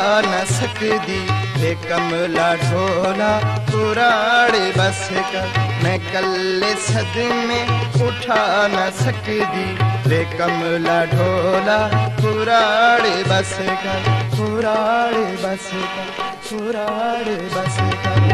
न सकदी वे कमला ढोला कुराड़े बस कर। मैं कल्ले सदमे उठा न सकदी वे कमला ढोला कुराड़े बस कर, कुराड़े बस कर, कुराड़े बस कर।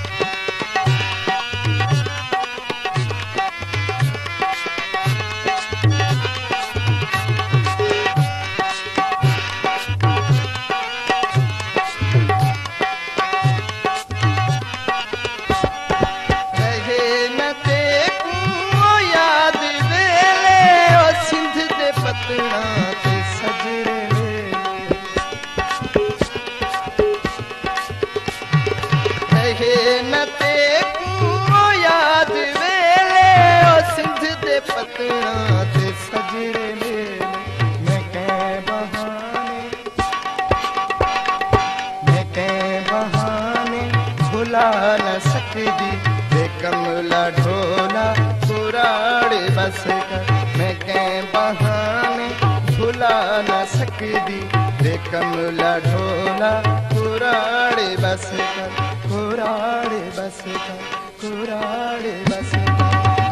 न सकदी वे कमला ढोला कुराड़े बस कर। मैं कै बहाने भुला न सकदी वे कमला ढोला कुराड़े बस कर, कुराड़े बस कर, कुराड़े बस कर।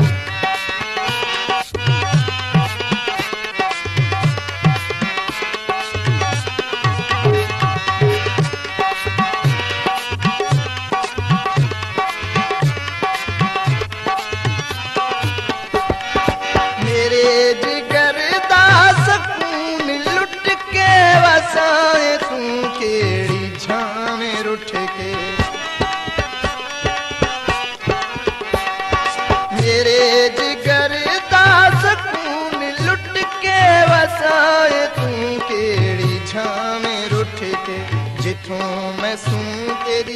मेरे जिगर दा सकून लुट के वसाए तू केड़ी छावें रुठ के। जिथों मैं सूं तेरी,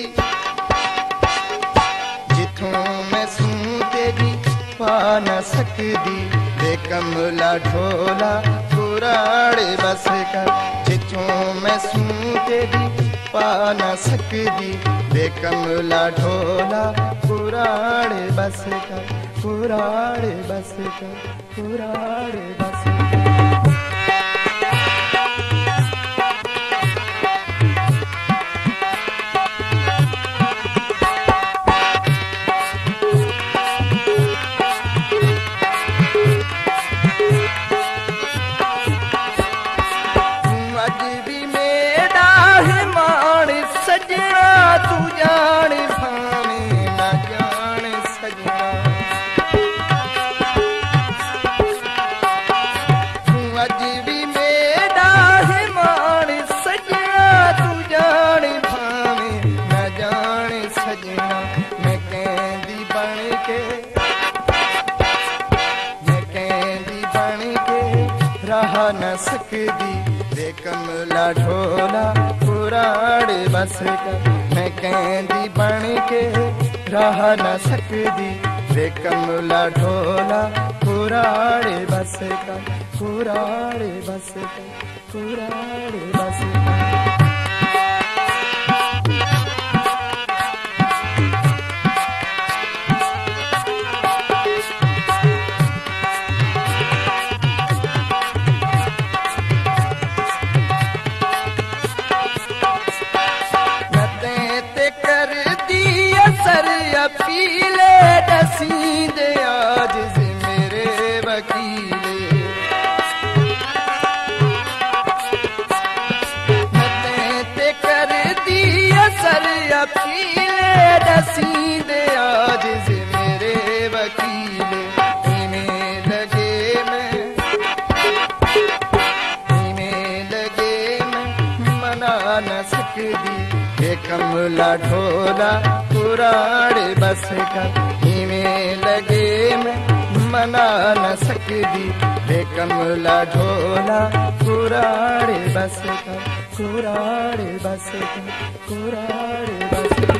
जिथों मैं सूं तेरी पा न सकदी वे कमला ढोला कुराड़े बस कर। जिथों मैं सूं तेरी पा न सकदी वे कमला ढोला कुराड़े बस कर, कुराड़े बस कर, कुराड़े बस कर। अज भी मेरा हिमान सजना तू जान भावे न जान सजना। अज भी मेरा हिमान सजना तू जान भावे न जान सजना। मैं कहंदी बन के, मैं कहंदी बन के रहा न सकदी वे कमला ढोला कुराड़े बस कर। मैं कहंदी बन के रह न सकदी वे कमला ढोला कुराड़े बस कर, कुराड़े बस कर, कुराड़े बस कर। पीले दसी दे आज से मेरे वकीले। ते कर दी असर पीले दसी दे आज से मेरे वकीले। इन्हें लगे मैं, इन्हें लगे मैं मना न सकदी वे कमला ढोला कुराड़े बस कर। इवें लगे मैं मना न सकदी वे कमला ढोला कुराड़े बस कर, कुराड़े बस कर, कुराड़े बस कर।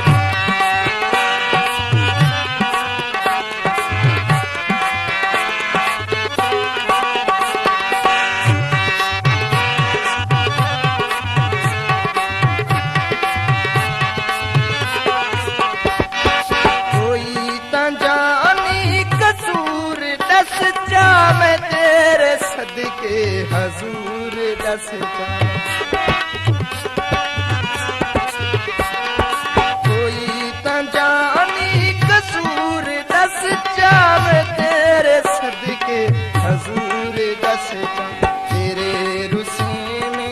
मैं तेरे सदके हजूर दस जा। बस कर तेरे रुसी में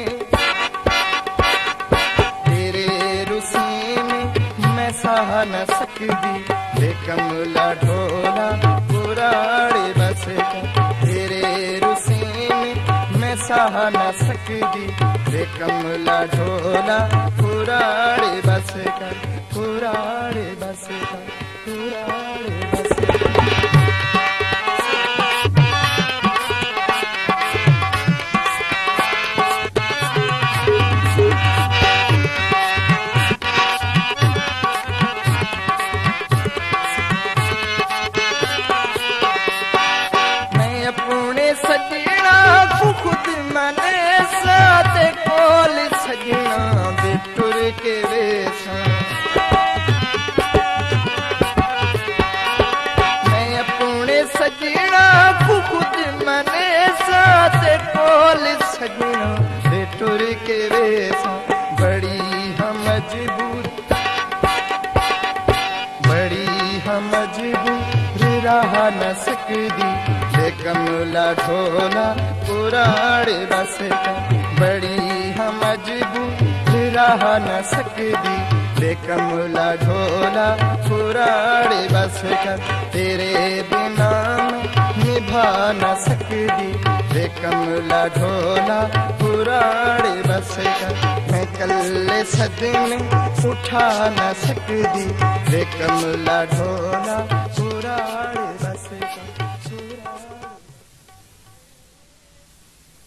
मैं सह न सकदी वे कमला ढोला कुराड़े बस कर तेरे रुसी में मैं सह न सकदी वे कमला ढोला कुराड़े बस कर कुराड़े बस कर कुराड़े बस कर। सजना खुद मने साथ कोल सजना बेटुर के वेसा मैं अपने सजना खुद मने साथ कोल सजना बेटुर के वेसा बड़ी हम मजबूर रहा न सकदी वे कमला ढोला कुराड़े बस कर बड़ी हम मजबूर रहा न सकदी वे कमला ढोला कुराड़े बस कर तेरे बिना निभा न सकदी वे कमला ढोला कुराड़े बस कर मैं कल्ले सदन उठा न सकदी वे कमला ढोला कुराड़े